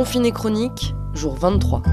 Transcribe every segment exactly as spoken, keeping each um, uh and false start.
Confinés chroniques, jour vingt-trois.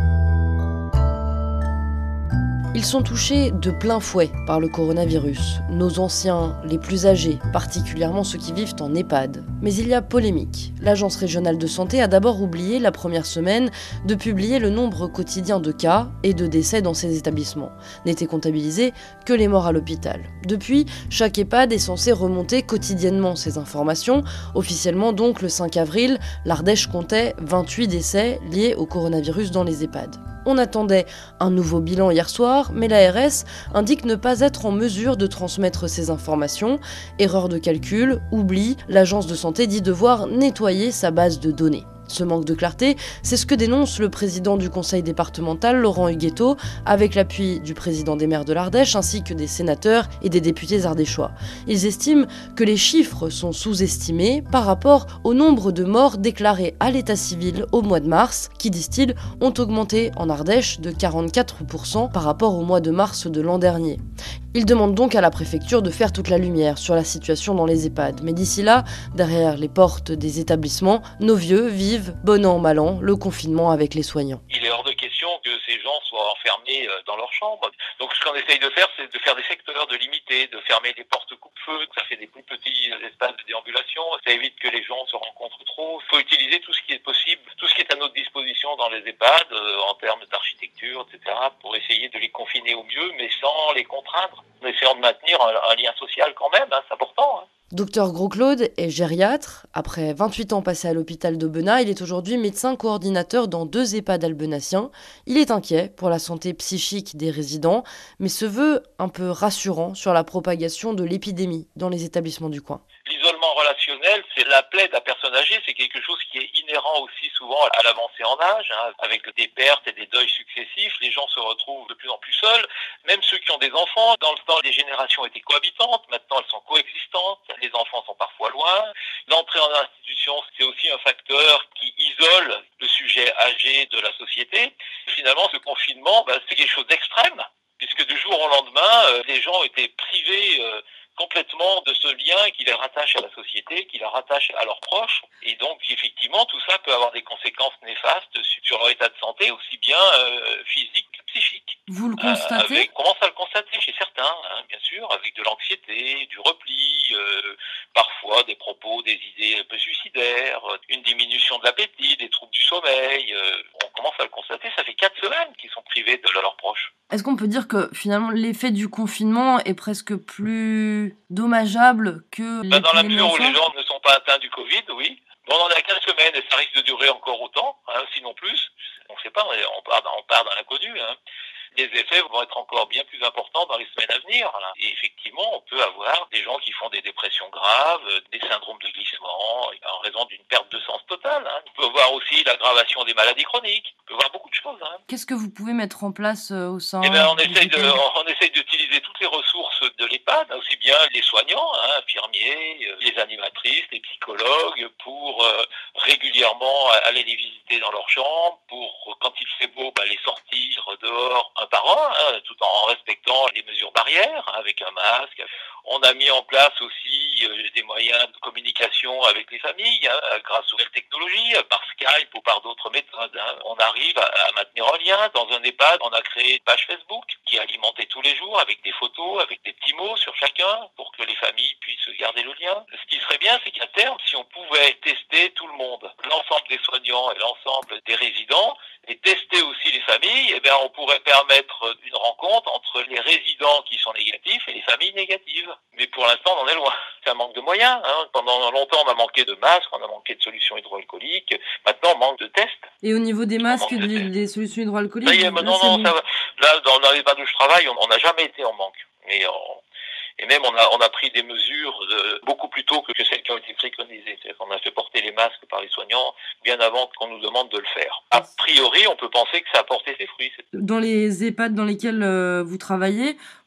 Ils sont touchés de plein fouet par le coronavirus, nos anciens, les plus âgés, particulièrement ceux qui vivent en EHPAD. Mais il y a polémique. L'Agence régionale de santé a d'abord oublié la première semaine de publier le nombre quotidien de cas et de décès dans ces établissements. N'étaient comptabilisés que les morts à l'hôpital. Depuis, chaque EHPAD est censé remonter quotidiennement ces informations. Officiellement donc, le cinq avril, l'Ardèche comptait vingt-huit décès liés au coronavirus dans les EHPAD. On attendait un nouveau bilan hier soir, mais l'A R S indique ne pas être en mesure de transmettre ces informations. Erreur de calcul, oubli, l'agence de santé dit devoir nettoyer sa base de données. Ce manque de clarté, c'est ce que dénonce le président du conseil départemental, Laurent Huguetto, avec l'appui du président des maires de l'Ardèche ainsi que des sénateurs et des députés ardéchois. Ils estiment que les chiffres sont sous-estimés par rapport au nombre de morts déclarés à l'état civil au mois de mars, qui, disent-ils, ont augmenté en Ardèche de quarante-quatre pour cent par rapport au mois de mars de l'an dernier. Ils demandent donc à la préfecture de faire toute la lumière sur la situation dans les EHPAD. Mais d'ici là, derrière les portes des établissements, nos vieux vivent, bon an, mal an, le confinement avec les soignants. Il est hors de question que ces gens soient enfermés dans leur chambre. Donc ce qu'on essaye de faire, c'est de faire des secteurs, de limiter, de fermer les portes coupe-feu. Ça fait des plus petits espaces de déambulation. Ça évite que les gens se rencontrent trop. Il faut utiliser tout ce qui est possible, tout ce qui est à notre disposition dans les EHPAD, euh, en termes d'architecture, et cetera, pour essayer de les confiner au mieux, mais sans les contraindre. En essayant de maintenir un, un lien social quand même, hein, c'est important. Hein. Docteur Gros-Claude est gériatre. Après vingt-huit ans passés à l'hôpital d'Aubenas, il est aujourd'hui médecin coordinateur dans deux EHPAD albenaciens. Il est inquiet pour la santé psychique des résidents, mais se veut un peu rassurant sur la propagation de l'épidémie dans les établissements du coin. L'isolement relationnel, c'est la plaie d'un personne âgée, c'est quelque chose qui est inhérent aussi souvent à l'avancée en âge, hein, avec des pertes et des deuils successifs. Les gens se retrouvent de plus en plus seuls, même ceux qui ont des enfants. Dans le temps, les générations étaient cohabitantes, maintenant elles sont coexistantes, les enfants sont parfois loin. L'entrée en institution, c'est aussi un facteur qui isole le sujet âgé de la société. Finalement, ce confinement, bah, c'est quelque chose d'extrême, puisque du jour au lendemain, euh, les gens étaient privés euh, complètement de ce lien qui les rattache à la société, qui les rattache à leurs proches. Et donc, effectivement, tout ça peut avoir des conséquences néfastes sur leur état de santé, aussi bien euh, physique que psychique. Vous le constatez ? euh, avec, On commence à le constater chez certains, hein, bien sûr, avec de l'anxiété, du repli, euh, parfois des propos, des idées un peu suicidaires, une diminution de l'appétit, des troubles du sommeil. Euh, on commence à le constater, ça fait quatre semaines qu'ils sont privés de leurs proches. Est-ce qu'on peut dire que finalement l'effet du confinement est presque plus dommageable que ben, dans la mesure où les gens ne sont pas atteints du Covid, oui. Bon, on en est à quinze semaines et ça risque de durer encore autant, hein, sinon plus. On ne sait pas, on part dans, on part dans l'inconnu. Hein. Les effets vont être encore bien plus importants dans les semaines à venir. Là. Et effectivement, on peut avoir des gens qui font des dépressions graves, des syndromes de glissement, en raison d'une perte de sens totale. Hein. On peut voir aussi l'aggravation des maladies chroniques. On peut voir beaucoup de choses. Hein. Qu'est-ce que vous pouvez mettre en place euh, au sein eh ben, on essaye de, on, on essaye d'utiliser toutes les ressources de l'EHPAD, aussi bien les soignants, hein, infirmiers, les animatrices, les psychologues, pour euh, régulièrement aller les visiter dans leur chambre, pour, quand il fait beau, bah, les sortir dehors un par un, hein, tout en respectant les mesures barrières, hein, avec un masque. On a mis en place aussi euh, des moyens de communication avec les familles, hein, grâce aux nouvelles technologies, par Skype ou par d'autres méthodes. Hein. On arrive à, à maintenir un lien. Dans un EHPAD, on a créé une page Facebook qui est alimentée tous les jours avec des photos, avec des petits mots sur chacun, pour que les familles puissent garder le lien. Ce qui serait bien, c'est qu'à terme, si on pouvait tester tout le monde, l'ensemble des soignants et l'ensemble des résidents, et tester aussi les familles, eh bien, on pourrait permettre une rencontre entre les résidents qui sont négatifs et les familles négatives. Mais pour l'instant, on en est loin. C'est un manque de moyens. Hein. Pendant longtemps, on a manqué de masques, on a manqué de solutions hydroalcooliques. Maintenant, on manque de tests. Et au niveau des masques et de des solutions hydroalcooliques, ça y est, là, non, non, bon. ça va. Là, dans, dans les EHPAD où je travaille, on n'a jamais été en manque. Et, on, et même, on a, on a pris des mesures de, beaucoup plus tôt que, que celles qui ont été préconisées. C'est-à-dire qu'on a fait porter les masques par les soignants bien avant qu'on nous demande de le faire. A priori, on peut penser que ça a porté ses fruits. Dans les EHPAD dans lesquels euh, vous travaillez,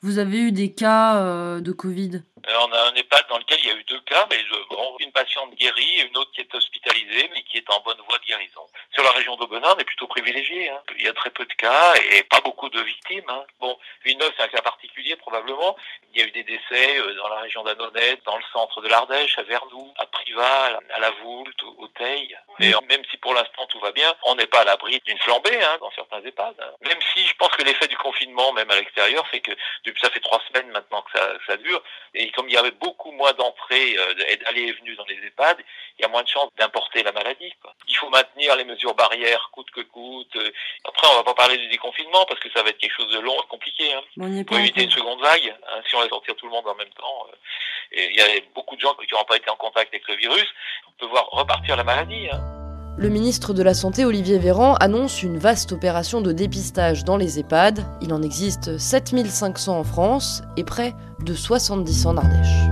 Vous avez eu des cas euh, de Covid ? Alors, on a un EHPAD dans lequel il y a eu deux cas, mais bon, une patiente guérie et une autre qui est hospitalisée, mais qui est en bonne voie de guérison. Sur la région d'Aubenas, on est plutôt privilégié. Hein. Il y a très peu de cas et pas beaucoup de victimes. Hein. Bon, Villeneuve, c'est un cas particulier probablement. Il y a eu des décès dans la région d'Annonay, dans le centre de l'Ardèche, à Vernoux, à Privas, à La Voulte, au Teil. Mais même si pour l'instant tout va bien, on n'est pas à l'abri d'une flambée hein, dans certains EHPAD. Hein. Même si je pense que l'effet du confinement, même à l'extérieur, fait que depuis ça fait trois semaines maintenant que ça, que ça dure, et comme il y avait beaucoup moins d'entrées et d'allées et venues dans les EHPAD, il y a moins de chances d'importer la maladie. Quoi. Il faut maintenir les mesures barrières coûte que coûte. Après, on va pas parler du déconfinement parce que ça va être quelque chose de long et compliqué. Hein. Bon, pour éviter une seconde vague, hein, si on laisse sortir tout le monde en même temps. Euh, et il y a beaucoup de gens qui n'auront pas été en contact avec le virus. On peut voir repartir la maladie. Hein. Le ministre de la Santé, Olivier Véran, annonce une vaste opération de dépistage dans les EHPAD. Il en existe sept mille cinq cents en France et près de soixante-dix en Ardèche.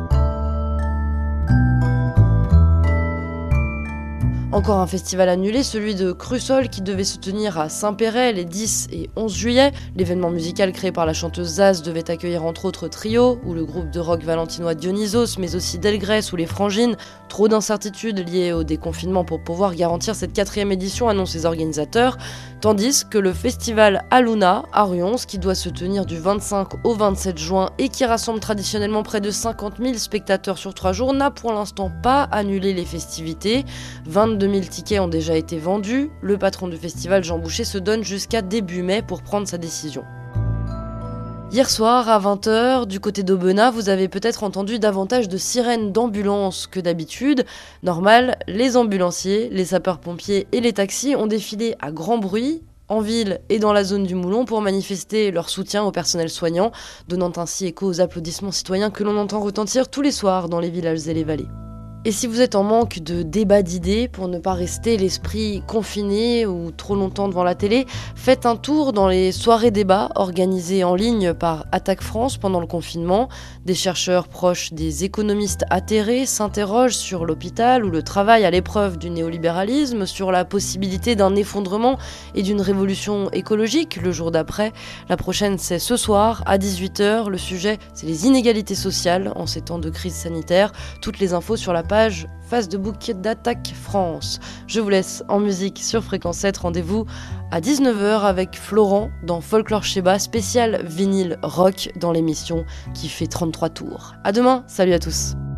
Encore un festival annulé, celui de Crussol qui devait se tenir à Saint-Péray les dix et onze juillet. L'événement musical créé par la chanteuse Zaz devait accueillir entre autres Trio ou le groupe de rock valentinois Dionysos, mais aussi Delgrès ou les Frangines. Trop d'incertitudes liées au déconfinement pour pouvoir garantir cette quatrième édition, annoncent les organisateurs. Tandis que le festival Aluna à Ruons, qui doit se tenir du vingt-cinq au vingt-sept juin et qui rassemble traditionnellement près de cinquante mille spectateurs sur trois jours, n'a pour l'instant pas annulé les festivités. vingt-deux mille tickets ont déjà été vendus. Le patron du festival, Jean Boucher, se donne jusqu'à début mai pour prendre sa décision. Hier soir, à vingt heures, du côté d'Aubenas, vous avez peut-être entendu davantage de sirènes d'ambulance que d'habitude. Normal, les ambulanciers, les sapeurs-pompiers et les taxis ont défilé à grand bruit, en ville et dans la zone du Moulon, pour manifester leur soutien au personnel soignant, donnant ainsi écho aux applaudissements citoyens que l'on entend retentir tous les soirs dans les villages et les vallées. Et si vous êtes en manque de débat d'idées, pour ne pas rester l'esprit confiné ou trop longtemps devant la télé, faites un tour dans les soirées débats organisées en ligne par Attaque France pendant le confinement. Des chercheurs proches des économistes atterrés s'interrogent sur l'hôpital ou le travail à l'épreuve du néolibéralisme, sur la possibilité d'un effondrement et d'une révolution écologique le jour d'après. La prochaine, c'est ce soir à dix-huit heures. Le sujet, c'est les inégalités sociales en ces temps de crise sanitaire. Toutes les infos sur la page Facebook d'Attaque France. Je vous laisse en musique sur Fréquence sept. Rendez-vous à dix-neuf heures avec Florent dans Folklore Sheba, spécial vinyle rock dans l'émission qui fait trente-trois tours. À demain, salut à tous.